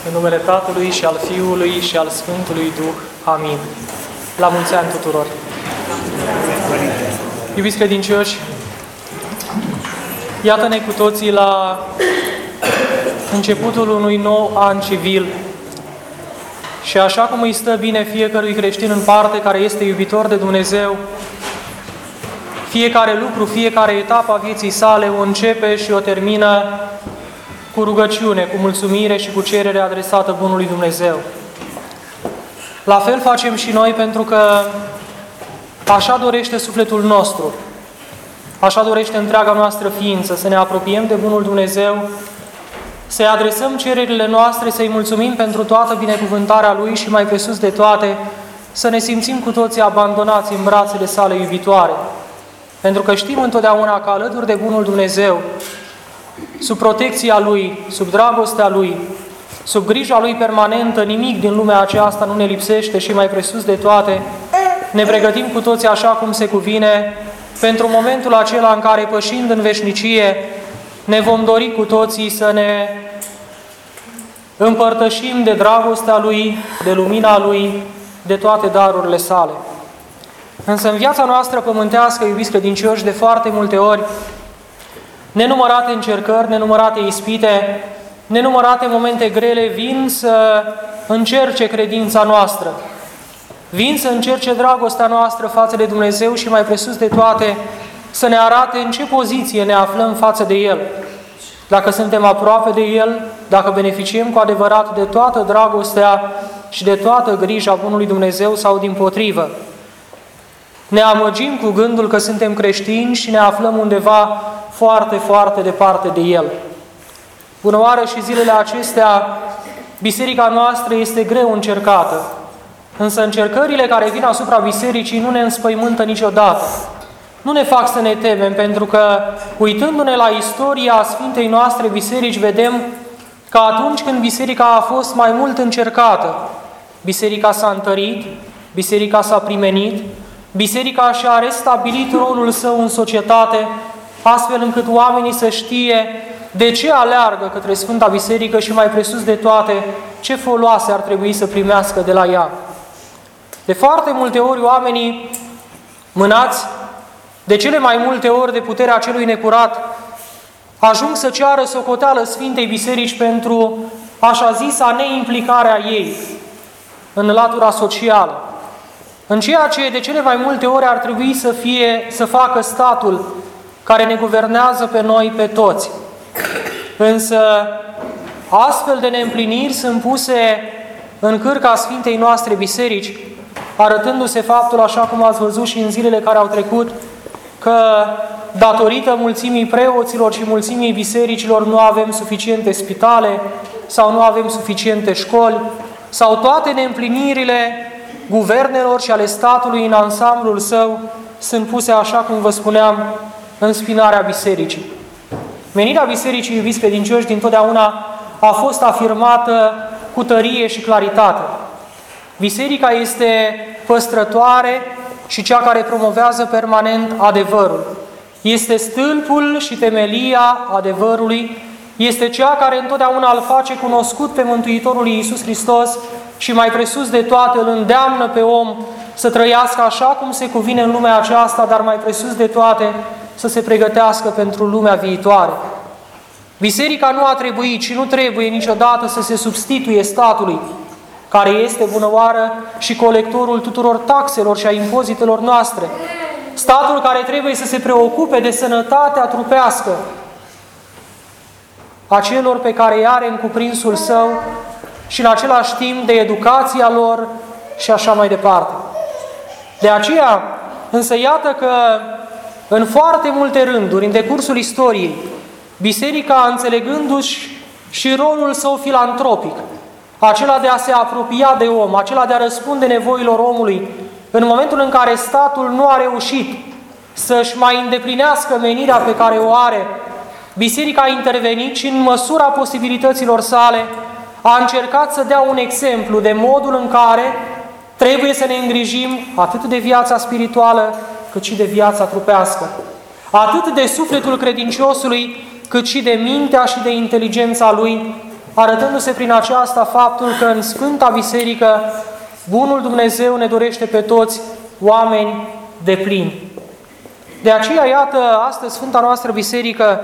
În numele Tatălui și al Fiului și al Sfântului Duh. Amin. La mulți ani tuturor! Iubiți credincioși, iată-ne cu toții la începutul unui nou an civil și așa cum îi stă bine fiecărui creștin în parte care este iubitor de Dumnezeu, fiecare lucru, fiecare etapă a vieții sale o începe și o termină cu rugăciune, cu mulțumire și cu cerere adresată Bunului Dumnezeu. La fel facem și noi, pentru că așa dorește sufletul nostru, așa dorește întreaga noastră ființă, să ne apropiem de Bunul Dumnezeu, să-i adresăm cererile noastre, să-i mulțumim pentru toată binecuvântarea Lui și mai presus de toate, să ne simțim cu toții abandonați în brațele sale iubitoare. Pentru că știm întotdeauna că alături de Bunul Dumnezeu, sub protecția Lui, sub dragostea Lui, sub grija Lui permanentă, nimic din lumea aceasta nu ne lipsește și mai presus de toate, ne pregătim cu toții așa cum se cuvine pentru momentul acela în care, pășind în veșnicie, ne vom dori cu toții să ne împărtășim de dragostea Lui, de lumina Lui, de toate darurile sale. Însă în viața noastră pământească, iubiți credincioși, de foarte multe ori, nenumărate încercări, nenumărate ispite, nenumărate momente grele vin să încerce credința noastră, vin să încerce dragostea noastră față de Dumnezeu și mai presus de toate să ne arate în ce poziție ne aflăm față de El. Dacă suntem aproape de El, dacă beneficiem cu adevărat de toată dragostea și de toată grija Bunului Dumnezeu sau dimpotrivă. Ne amăgim cu gândul că suntem creștini și ne aflăm undeva foarte, foarte departe de El. Bună oară, și zilele acestea, biserica noastră este greu încercată, însă încercările care vin asupra bisericii nu ne înspăimântă niciodată. Nu ne fac să ne temem, pentru că, uitându-ne la istoria Sfintei noastre biserici, vedem că atunci când biserica a fost mai mult încercată, biserica s-a întărit, biserica s-a primenit, biserica și-a restabilit rolul său în societate, astfel încât oamenii să știe de ce aleargă către Sfânta Biserică și, mai presus de toate, ce foloase ar trebui să primească de la ea. De foarte multe ori oamenii, mânați de cele mai multe ori de puterea celui necurat, ajung să ceară socoteală Sfintei Biserici pentru așa zisa neimplicarea ei în latura socială, în ceea ce de cele mai multe ori ar trebui să facă statul care ne guvernează pe noi, pe toți. Însă astfel de neîmpliniri sunt puse în cârca Sfintei noastre biserici, arătându-se faptul, așa cum ați văzut și în zilele care au trecut, că datorită mulțimii preoților și mulțimii bisericilor nu avem suficiente spitale sau nu avem suficiente școli, sau toate neîmplinirile guvernelor și ale statului în ansamblul său sunt puse, așa cum vă spuneam, în spinarea bisericii. Menirea bisericii, iubiți credincioși, dintotdeauna a fost afirmată cu tărie și claritate. Biserica este păstrătoare și cea care promovează permanent adevărul. Este stâlpul și temelia adevărului, este cea care întotdeauna îl face cunoscut pe Mântuitorul Iisus Hristos și mai presus de toate îl îndeamnă pe om să trăiască așa cum se cuvine în lumea aceasta, dar mai presus de toate să se pregătească pentru lumea viitoare. Biserica nu a trebuit și nu trebuie niciodată să se substituie statului, care este, bună oară, și colectorul tuturor taxelor și a impozitelor noastre. Statul care trebuie să se preocupe de sănătatea trupească a celor pe care îi are în cuprinsul său și în același timp de educația lor și așa mai departe. De aceea, însă iată că în foarte multe rânduri, în decursul istoriei, biserica, înțelegându-și și rolul său filantropic, acela de a se apropia de om, acela de a răspunde nevoilor omului, în momentul în care statul nu a reușit să-și mai îndeplinească menirea pe care o are, biserica a intervenit și în măsura posibilităților sale a încercat să dea un exemplu de modul în care trebuie să ne îngrijim atât de viața spirituală cât și de viața trupească, atât de sufletul credinciosului cât și de mintea și de inteligența lui, arătându-se prin aceasta faptul că în Sfânta Biserică Bunul Dumnezeu ne dorește pe toți oameni deplini. De aceea, iată, astăzi Sfânta noastră Biserică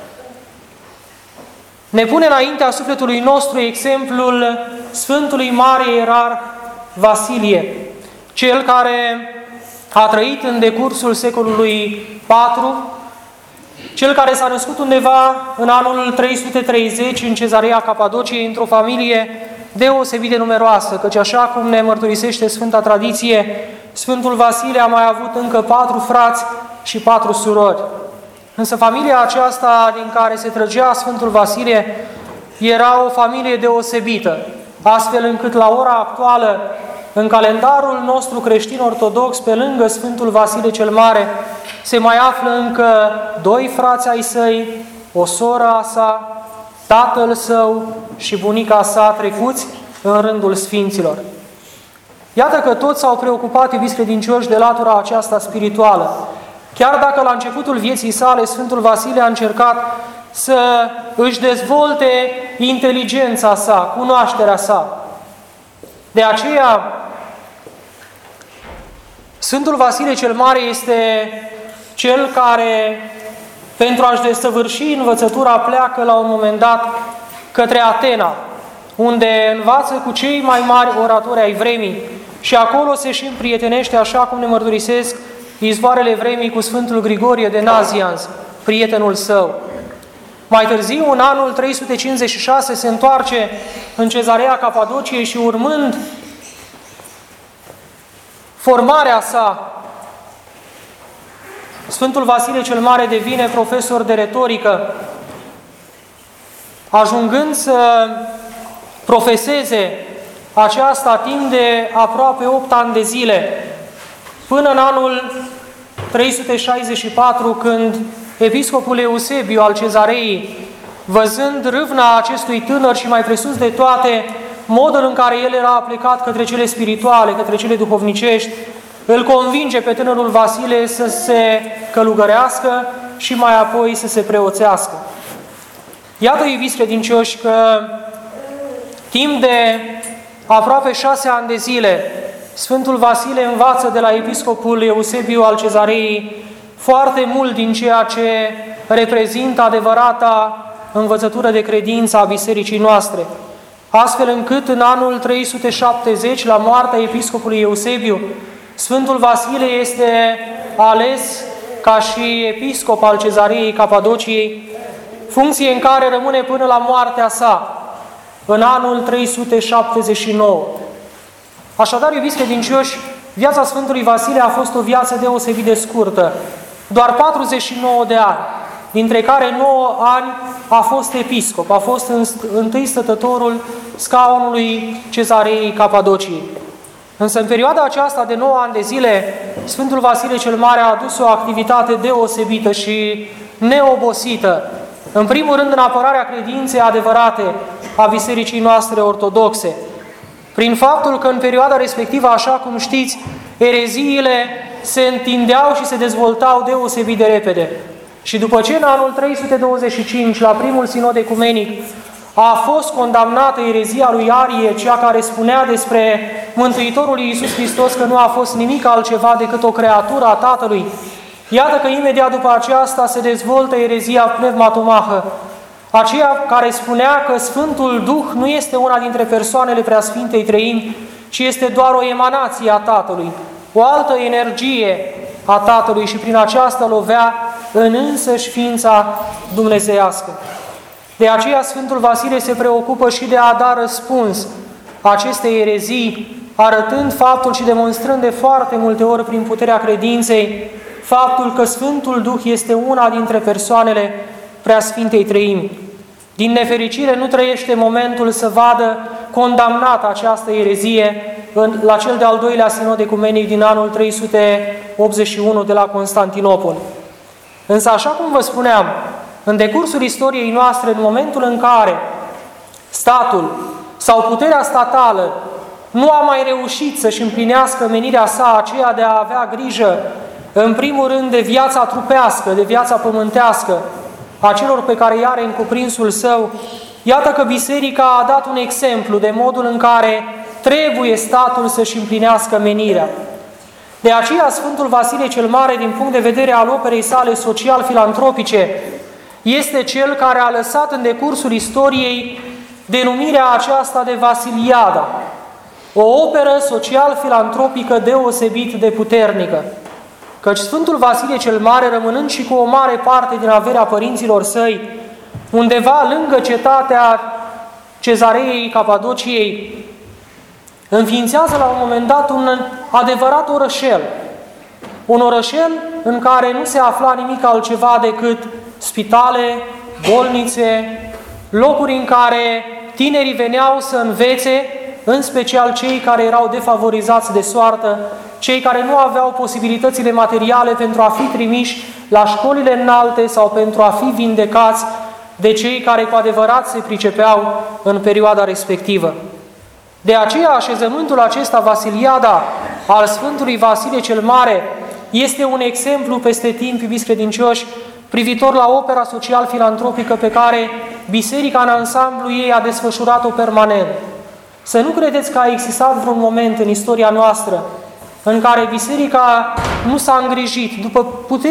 ne pune înaintea sufletului nostru exemplul Sfântului Mare Ierarh Vasilie, cel care a trăit în decursul secolului IV, cel care s-a născut undeva în anul 330 în Cezarea Capadociei, într-o familie deosebit de numeroasă, căci așa cum ne mărturisește Sfânta Tradiție, Sfântul Vasile a mai avut încă 4 frați și 4 surori. Însă familia aceasta din care se trăgea Sfântul Vasile era o familie deosebită, astfel încât la ora actuală, în calendarul nostru creștin-ortodox, pe lângă Sfântul Vasile cel Mare, se mai află încă 2 frați ai săi, o soră a sa, tatăl său și bunica sa trecuți în rândul Sfinților. Iată că toți s-au preocupat, iubiți credincioși, de latura aceasta spirituală. Chiar dacă la începutul vieții sale Sfântul Vasile a încercat să își dezvolte inteligența sa, cunoașterea sa. De aceea, Sfântul Vasile cel Mare este cel care, pentru a-și desăvârși învățătura, pleacă la un moment dat către Atena, unde învață cu cei mai mari oratori ai vremii și acolo se și împrietenește, așa cum ne mărturisesc izvoarele vremii, cu Sfântul Grigorie de Nazianz, prietenul său. Mai târziu, în anul 356, se întoarce în Cezarea Capadociei și, urmând formarea sa, Sfântul Vasile cel Mare devine profesor de retorică, ajungând să profeseze aceasta timp de aproape 8 ani de zile, până în anul 364, când episcopul Eusebiu al Cezarei, văzând râvna acestui tânăr și mai presus de toate, modul în care el era plecat către cele spirituale, către cele duhovnicești, îl convinge pe tânărul Vasile să se călugărească și mai apoi să se preoțească. Iată, iubiți credincioși, că timp de aproape 6 ani de zile, Sfântul Vasile învață de la episcopul Eusebiu al Cezarei foarte mult din ceea ce reprezintă adevărata învățătură de credință a bisericii noastre, astfel încât în anul 370, la moartea episcopului Eusebiu, Sfântul Vasile este ales ca și episcop al Cezarei Capadociei, funcție în care rămâne până la moartea sa, în anul 379. Așadar, iubiți credincioși, viața Sfântului Vasile a fost o viață deosebit de scurtă, doar 49 de ani, dintre care 9 ani a fost episcop, a fost întâi stătătorul scaunului Cezarei Capadociei. Însă în perioada aceasta de 9 ani de zile, Sfântul Vasile cel Mare a adus o activitate deosebită și neobosită, în primul rând în apărarea credinței adevărate a bisericii noastre ortodoxe, prin faptul că în perioada respectivă, așa cum știți, ereziile se întindeau și se dezvoltau deosebit de repede. Și după ce în anul 325, la primul sinod ecumenic, a fost condamnată erezia lui Arie, cea care spunea despre Mântuitorul Iisus Hristos că nu a fost nimic altceva decât o creatură a Tatălui, iată că imediat după aceasta se dezvoltă erezia pneumatomahă, aceea care spunea că Sfântul Duh nu este una dintre persoanele Preasfintei Treimi, ci este doar o emanație a Tatălui, o altă energie a Tatălui, și prin aceasta lovea în însăși ființa dumnezeiască. De aceea Sfântul Vasile se preocupă și de a da răspuns acestei erezii, arătând faptul și demonstrând de foarte multe ori prin puterea credinței faptul că Sfântul Duh este una dintre persoanele Preasfintei Treimi. Din nefericire nu trăiește momentul să vadă condamnată această erezie la cel de-al doilea sinod ecumenic din anul 381 de la Constantinopol. Însă, așa cum vă spuneam, în decursul istoriei noastre, în momentul în care statul sau puterea statală nu a mai reușit să-și împlinească menirea sa, aceea de a avea grijă, în primul rând, de viața trupească, de viața pământească, a celor pe care i-are în cuprinsul său, iată că biserica a dat un exemplu de modul în care trebuie statul să-și împlinească menirea. De aceea Sfântul Vasile cel Mare, din punct de vedere al operei sale social-filantropice, este cel care a lăsat în decursul istoriei denumirea aceasta de Vasiliada, o operă social-filantropică deosebit de puternică. Căci Sfântul Vasile cel Mare, rămânând și cu o mare parte din averea părinților săi, undeva lângă cetatea Cezareei Capadociei, înființează la un moment dat un adevărat orășel. Un orășel în care nu se afla nimic altceva decât spitale, bolnițe, locuri în care tinerii veneau să învețe, în special cei care erau defavorizați de soartă, cei care nu aveau posibilitățile materiale pentru a fi trimiși la școlile înalte sau pentru a fi vindecați de cei care cu adevărat se pricepeau în perioada respectivă. De aceea, așezământul acesta, Vasiliada, al Sfântului Vasile cel Mare, este un exemplu peste timp, iubiți credincioși, privitor la opera social-filantropică pe care biserica în ansamblu ei a desfășurat-o permanent. Să nu credeți că a existat vreun moment în istoria noastră în care biserica nu s-a îngrijit după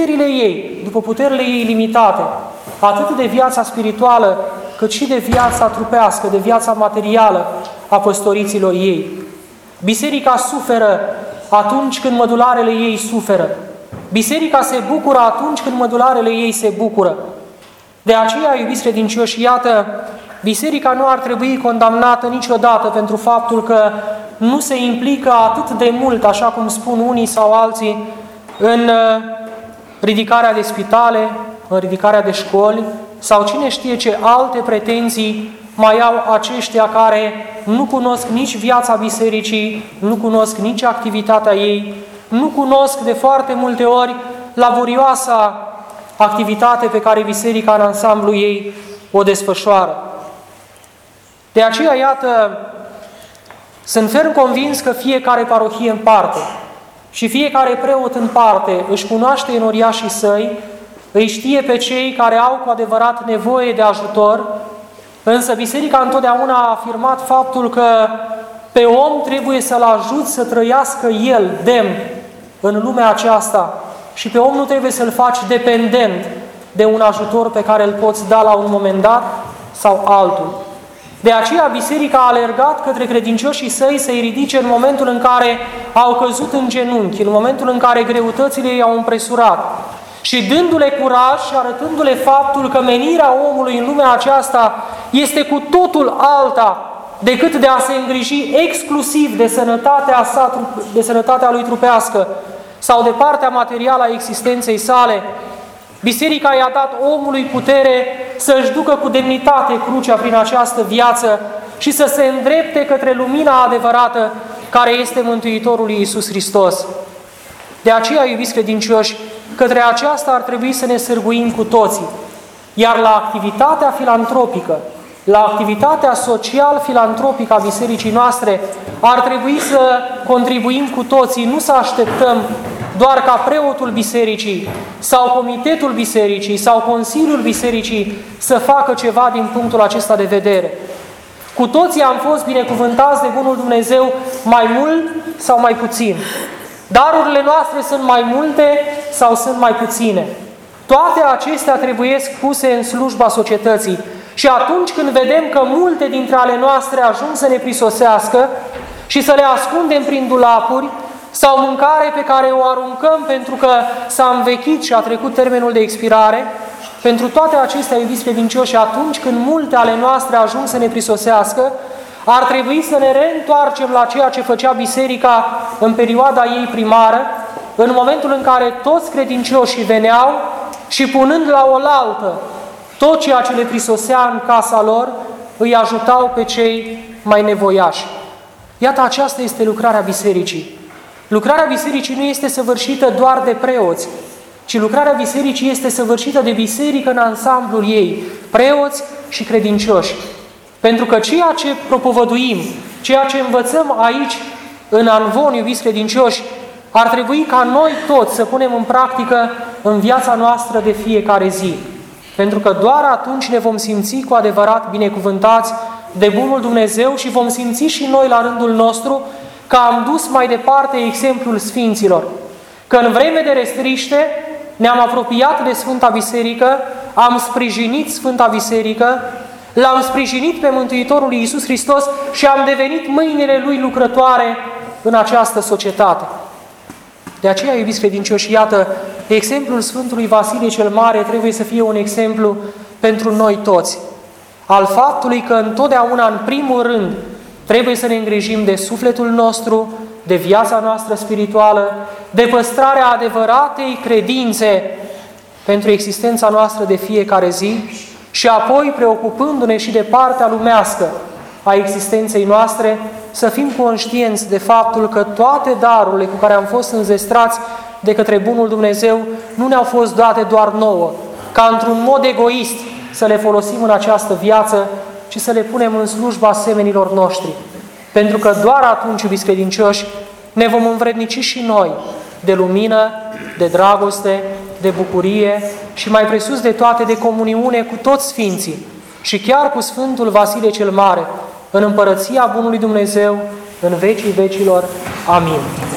puterile ei limitate, atât de viața spirituală, cât și de viața trupească, de viața materială a păstoriților ei. Biserica suferă atunci când mădularele ei suferă. Biserica se bucură atunci când mădularele ei se bucură. De aceea, iubiți credincioși, iată, biserica nu ar trebui condamnată niciodată pentru faptul că nu se implică atât de mult, așa cum spun unii sau alții, în ridicarea de spitale, în ridicarea de școli, sau cine știe ce alte pretenții mai au aceștia care nu cunosc nici viața bisericii, nu cunosc nici activitatea ei, nu cunosc de foarte multe ori laborioasa activitate pe care biserica în ansamblu ei o desfășoară. De aceea, iată, sunt ferm convins că fiecare parohie în parte și fiecare preot în parte își cunoaște enoriașii săi, îi știe pe cei care au cu adevărat nevoie de ajutor, însă biserica întotdeauna a afirmat faptul că pe om trebuie să-l ajut să trăiască el demn în lumea aceasta și pe om nu trebuie să-l faci dependent de un ajutor pe care îl poți da la un moment dat sau altul. De aceea biserica a alergat către credincioșii săi să-i ridice în momentul în care au căzut în genunchi, în momentul în care greutățile i-au împresurat și dându-le curaj și arătându-le faptul că menirea omului în lumea aceasta este cu totul alta decât de a se îngriji exclusiv de sănătatea lui trupească sau de partea materială a existenței sale. Biserica i-a dat omului putere să-și ducă cu demnitate crucea prin această viață și să se îndrepte către lumina adevărată care este Mântuitorul Iisus Hristos. De aceea, iubiți credincioși, către aceasta ar trebui să ne sârguim cu toții. Iar la activitatea filantropică, la activitatea social-filantropică a bisericii noastre, ar trebui să contribuim cu toții, nu să așteptăm doar ca preotul bisericii sau comitetul bisericii sau consiliul bisericii să facă ceva din punctul acesta de vedere. Cu toții am fost binecuvântați de Bunul Dumnezeu mai mult sau mai puțin. Darurile noastre sunt mai multe sau sunt mai puține. Toate acestea trebuie puse în slujba societății. Și atunci când vedem că multe dintre ale noastre ajung să ne prisosească și să le ascundem prin dulapuri, sau mâncare pe care o aruncăm pentru că s-a învechit și a trecut termenul de expirare, pentru toate acestea, iubiți credincioși, atunci când multe ale noastre ajung să ne prisosească, ar trebui să ne reîntoarcem la ceea ce făcea biserica în perioada ei primară, în momentul în care toți credincioșii veneau și punând la oaltă tot ceea ce le prisosea în casa lor, îi ajutau pe cei mai nevoiași. Iată, aceasta este lucrarea bisericii. Lucrarea bisericii nu este săvârșită doar de preoți, ci lucrarea bisericii este săvârșită de biserică în ansamblul ei, preoți și credincioși. Pentru că ceea ce propovăduim, ceea ce învățăm aici, în Anvon, iubiți credincioși, ar trebui ca noi toți să punem în practică în viața noastră de fiecare zi. Pentru că doar atunci ne vom simți cu adevărat binecuvântați de bunul Dumnezeu și vom simți și noi la rândul nostru că am dus mai departe exemplul Sfinților. Că în vreme de restriște ne-am apropiat de Sfânta Biserică, am sprijinit Sfânta Biserică, l-am sprijinit pe Mântuitorul Iisus Hristos și am devenit mâinile Lui lucrătoare în această societate. De aceea, iubiți credincioși, iată, exemplul Sfântului Vasile cel Mare trebuie să fie un exemplu pentru noi toți, al faptului că întotdeauna, în primul rând, trebuie să ne îngrijim de sufletul nostru, de viața noastră spirituală, de păstrarea adevăratei credințe pentru existența noastră de fiecare zi și apoi, preocupându-ne și de partea lumească a existenței noastre, să fim conștienți de faptul că toate darurile cu care am fost înzestrați de către Bunul Dumnezeu nu ne-au fost date doar nouă, ca într-un mod egoist să le folosim în această viață, ci să le punem în slujba semenilor noștri. Pentru că doar atunci, iubiți credincioși, ne vom învrednici și noi de lumină, de dragoste, de bucurie și mai presus de toate de comuniune cu toți Sfinții și chiar cu Sfântul Vasile cel Mare, în împărăția Bunului Dumnezeu, în vecii vecilor. Amin.